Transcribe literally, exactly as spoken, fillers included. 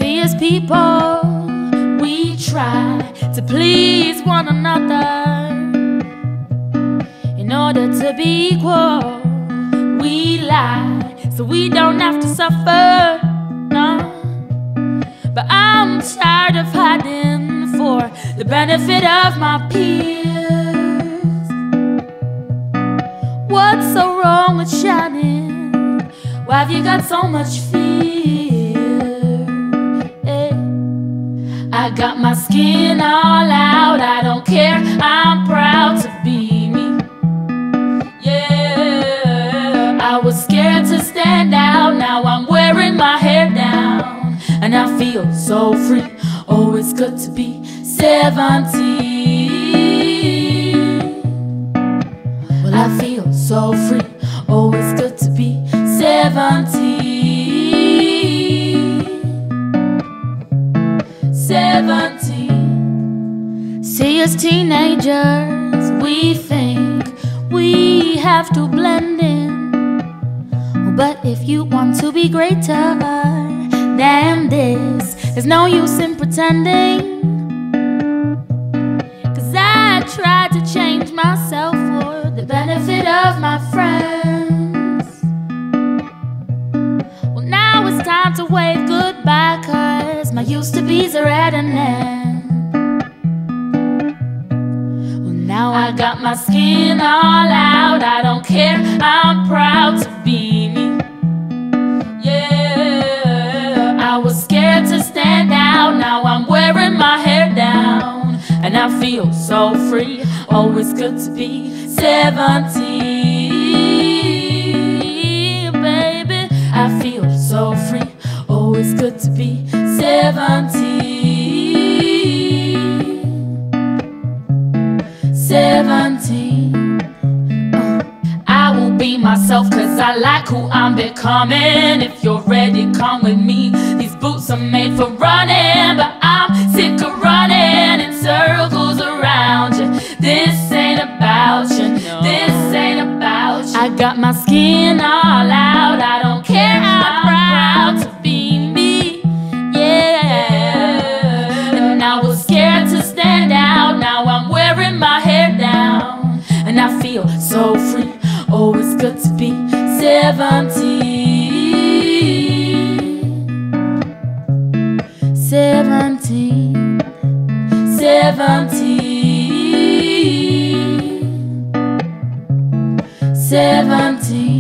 See, as people, we try to please one another in order to be equal. We lie so we don't have to suffer, no. But I'm tired of hiding for the benefit of my peers. What's so wrong with shining? Why have you got so much fear? Eh. I got my skin all out, I don't care, I'm proud to be me. Yeah, I was scared to stand out, now I'm wearing my hair down, and I feel so free. Oh, it's good to be seventeen. Well, I feel so free. Oh, it's good to be seventeen. Seventeen. See, as teenagers, we think we have to blend in. But if you want to be greater than this, there's no use in pretending. Cause I tried to change myself for the benefit of my friends. Well, now it's time to wave goodbye, cause my used to be's are at an end. Well, now I got my skin all out, I don't care, I'm proud to be me. I was scared to stand out, now I'm wearing my hair down, and I feel so free. Oh, it's good to be seventeen, baby. I feel so free. Oh, it's good to be seventeen. Seventeen. uh, I will be myself cause I like who I'm becoming. If you're ready, come with me. These boots are made for running, but I'm sick of running in circles around you. This ain't about you, this ain't about you. I got my skin all out, I don't care, I'm proud to be me. Yeah, and I was scared to stand out, now I'm wearing my hair down, and I feel so free. Oh, it's good to be seventeen. Seventeen. Seventeen. Seventeen.